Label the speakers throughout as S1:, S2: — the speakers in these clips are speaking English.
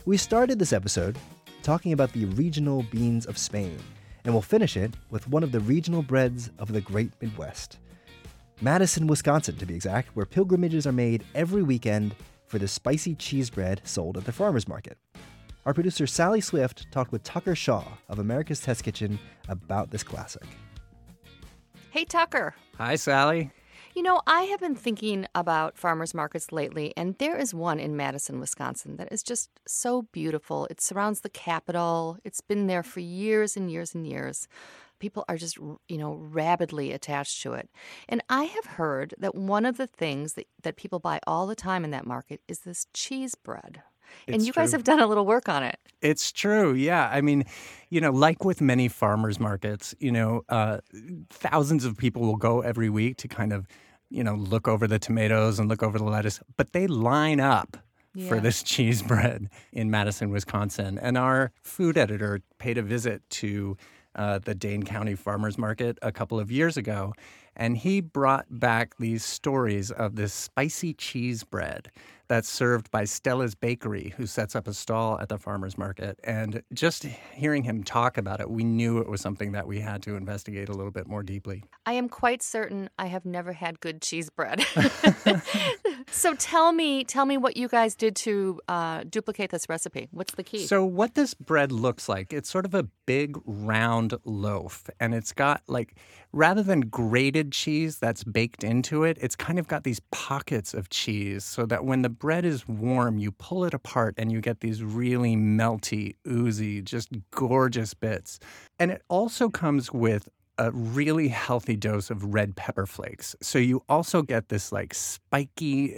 S1: We started this episode talking about the regional beans of Spain, and we'll finish it with one of the regional breads of the great Midwest. Madison, Wisconsin, to be exact, where pilgrimages are made every weekend for the spicy cheese bread sold at the farmer's market. Our producer Sally Swift talked with Tucker Shaw of America's Test Kitchen about this classic.
S2: Hey, Tucker.
S3: Hi, Sally.
S2: You know, I have been thinking about farmers markets lately, and there is one in Madison, Wisconsin that is just so beautiful. It surrounds the Capitol. It's been there for years and years and years. People are just, rabidly attached to it. And I have heard that one of the things that people buy all the time in that market is this cheese bread. And you guys have done a little work on it.
S3: It's true, yeah. I mean, like with many farmers markets, thousands of people will go every week to kind of, look over the tomatoes and look over the lettuce. But they line up for this cheese bread in Madison, Wisconsin. And our food editor paid a visit to the Dane County Farmers Market a couple of years ago. And he brought back these stories of this spicy cheese bread that's served by Stella's Bakery, who sets up a stall at the farmer's market. And just hearing him talk about it, we knew it was something that we had to investigate a little bit more deeply.
S2: I am quite certain I have never had good cheese bread. So tell me what you guys did to duplicate this recipe. What's the key?
S3: So what this bread looks like, it's sort of a big round loaf, and it's got rather than grated cheese that's baked into it, it's kind of got these pockets of cheese so that when the bread is warm, you pull it apart and you get these really melty, oozy, just gorgeous bits. And it also comes with a really healthy dose of red pepper flakes. So you also get this spiky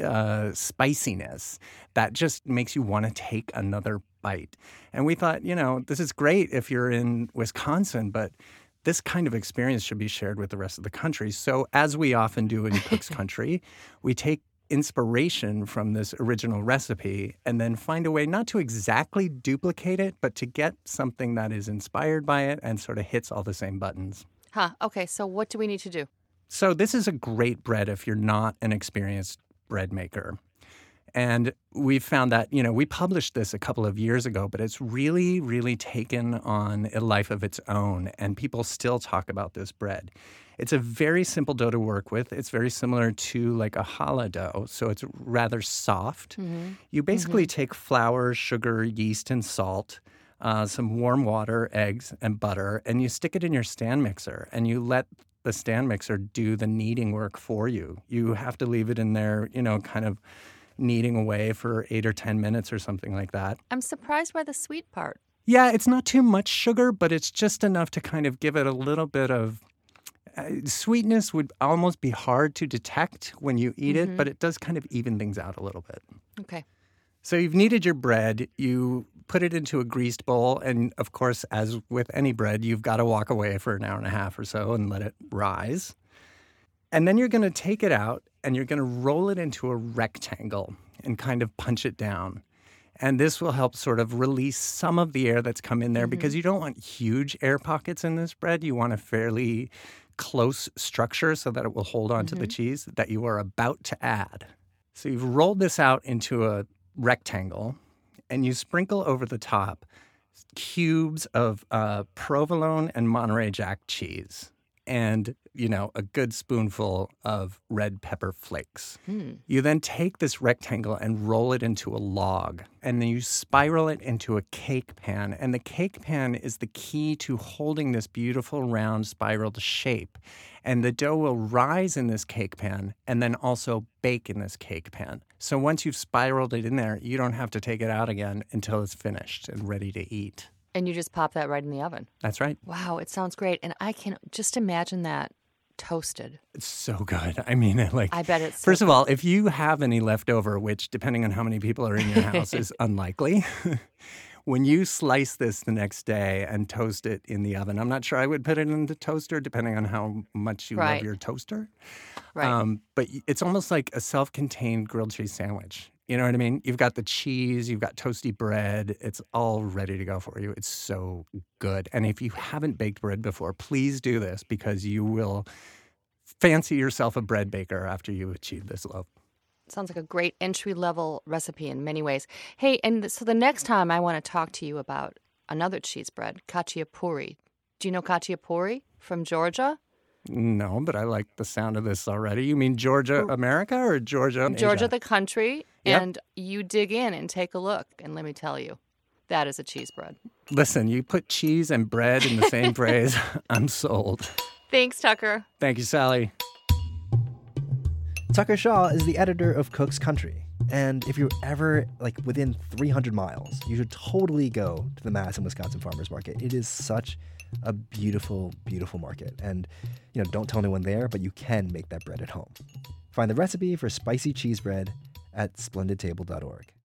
S3: spiciness that just makes you want to take another bite. And we thought, this is great if you're in Wisconsin, but this kind of experience should be shared with the rest of the country. So as we often do in Cook's Country, we take inspiration from this original recipe and then find a way not to exactly duplicate it, but to get something that is inspired by it and sort of hits all the same buttons.
S2: Okay, so what do we need to do?
S3: So this is a great bread if you're not an experienced bread maker. And we found that, we published this a couple of years ago, but it's really, really taken on a life of its own, and people still talk about this bread. It's a very simple dough to work with. It's very similar to a challah dough, so it's rather soft. Mm-hmm. You basically take flour, sugar, yeast, and salt, some warm water, eggs, and butter, and you stick it in your stand mixer, and you let the stand mixer do the kneading work for you. You have to leave it in there, kind of kneading away for 8 or 10 minutes or something like that.
S2: I'm surprised by the sweet part.
S3: Yeah, it's not too much sugar, but it's just enough to kind of give it a little bit of sweetness. Would almost be hard to detect when you eat it, but it does kind of even things out a little bit.
S2: Okay.
S3: So you've kneaded your bread, you put it into a greased bowl, and of course, as with any bread, you've got to walk away for an hour and a half or so and let it rise. And then you're going to take it out and you're going to roll it into a rectangle and kind of punch it down. And this will help sort of release some of the air that's come in there because you don't want huge air pockets in this bread. You want a fairly close structure so that it will hold on to the cheese that you are about to add. So you've rolled this out into a rectangle and you sprinkle over the top cubes of provolone and Monterey Jack cheese. And, a good spoonful of red pepper flakes. You then take this rectangle and roll it into a log, and then you spiral it into a cake pan. And the cake pan is the key to holding this beautiful round spiraled shape. And the dough will rise in this cake pan and then also bake in this cake pan. So once you've spiraled it in there, you don't have to take it out again until it's finished and ready to eat.
S2: And you just pop that right in the oven.
S3: That's right.
S2: Wow, it sounds great. And I can just imagine that toasted.
S3: It's so good. I mean,
S2: I bet it's
S3: First of all, if you have any left over, which depending on how many people are in your house is unlikely, when you slice this the next day and toast it in the oven, I'm not sure I would put it in the toaster depending on how much you love your toaster.
S2: Right.
S3: But it's almost like a self-contained grilled cheese sandwich. You know what I mean? You've got the cheese, you've got toasty bread. It's all ready to go for you. It's so good. And if you haven't baked bread before, please do this because you will fancy yourself a bread baker after you achieve this loaf.
S2: Sounds like a great entry-level recipe in many ways. Hey, and so the next time I want to talk to you about another cheese bread, khachapuri. Do you know khachapuri from Georgia?
S3: No, but I like the sound of this already. You mean Georgia, America, or Georgia,
S2: Georgia,
S3: Asia?
S2: the country.
S3: Yep.
S2: And you dig in and take a look. And let me tell you, that is a cheese bread.
S3: Listen, you put cheese and bread in the same phrase, I'm sold.
S2: Thanks, Tucker.
S3: Thank you, Sally.
S1: Tucker Shaw is the editor of Cook's Country. And if you're ever within 300 miles, you should totally go to the Madison, Wisconsin Farmers Market. It is such a beautiful, beautiful market. And, don't tell anyone there, but you can make that bread at home. Find the recipe for spicy cheese bread at splendidtable.org.